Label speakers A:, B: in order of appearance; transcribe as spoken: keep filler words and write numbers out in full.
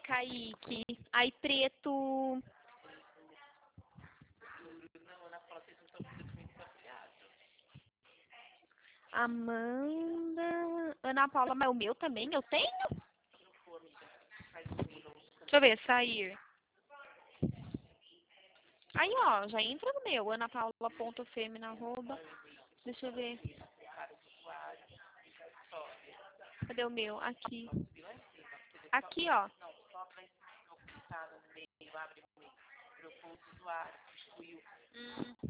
A: Kaique. Aí, preto. Amanda. Ana Paula, mas o meu também eu tenho? Deixa eu ver, sair. Aí, ó, já entra no meu. Ana Paula.femina, arroba. Deixa eu ver. Cadê o meu? Aqui. Aqui, ó. Hum.